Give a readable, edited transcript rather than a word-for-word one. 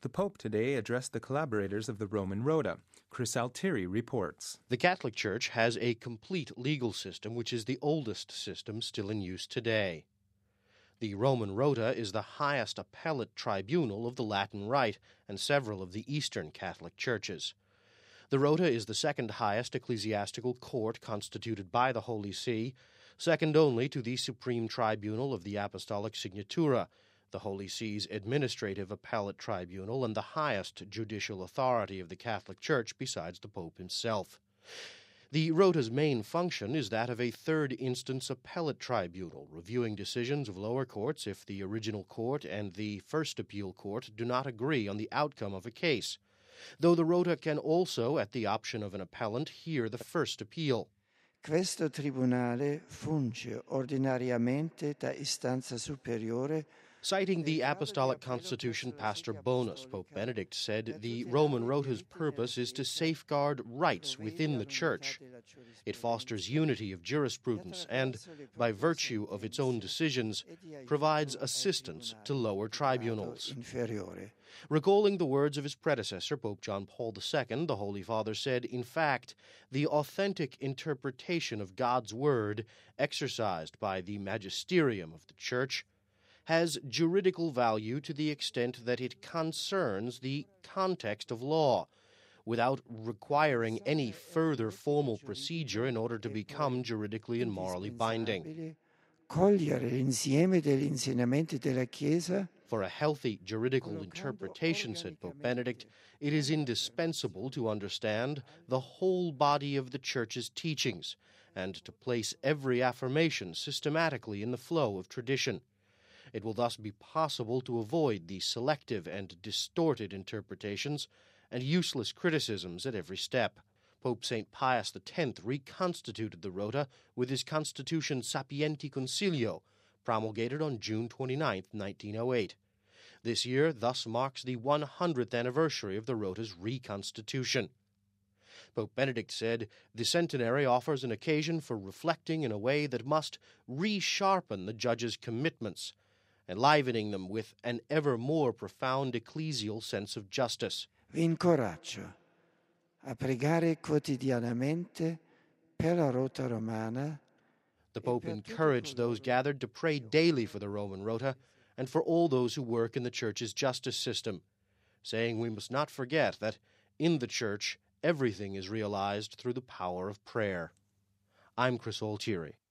The Pope today addressed the collaborators of the Roman Rota. Chris Altieri reports. The Catholic Church has a complete legal system which is the oldest system still in use today. The Roman Rota is the highest appellate tribunal of the Latin Rite and several of the Eastern Catholic churches. The Rota is the second highest ecclesiastical court constituted by the Holy See, second only to the Supreme Tribunal of the Apostolic Signatura, the Holy See's administrative appellate tribunal and the highest judicial authority of the Catholic Church besides the Pope himself. The Rota's main function is that of a third-instance appellate tribunal, reviewing decisions of lower courts if the original court and the first appeal court do not agree on the outcome of a case, though the Rota can also, at the option of an appellant, hear the first appeal. Questo tribunale funge ordinariamente da istanza superiore. Citing the Apostolic Constitution, Pastor Bonus, Pope Benedict said the Roman Rota's purpose is to safeguard rights within the Church. It fosters unity of jurisprudence and, by virtue of its own decisions, provides assistance to lower tribunals. Recalling the words of his predecessor, Pope John Paul II, the Holy Father said, in fact, the authentic interpretation of God's Word, exercised by the magisterium of the Church, has juridical value to the extent that it concerns the context of law, without requiring any further formal procedure in order to become juridically and morally binding. Cogliere l'insieme degli insegnamenti della Chiesa. For a healthy juridical interpretation, said Pope Benedict, it is indispensable to understand the whole body of the Church's teachings and to place every affirmation systematically in the flow of tradition. It will thus be possible to avoid the selective and distorted interpretations and useless criticisms at every step. Pope St. Pius X reconstituted the Rota with his Constitution Sapienti Concilio, promulgated on June 29, 1908. This year thus marks the 100th anniversary of the Rota's reconstitution. Pope Benedict said, the centenary offers an occasion for reflecting in a way that must resharpen the Judge's commitments, enlivening them with an ever more profound ecclesial sense of justice. Vi incoraggio a pregare quotidianamente per la Rota Romana. The Pope encouraged those gathered to pray daily for the Roman Rota and for all those who work in the Church's justice system, saying we must not forget that in the Church everything is realized through the power of prayer. I'm Chris Altieri.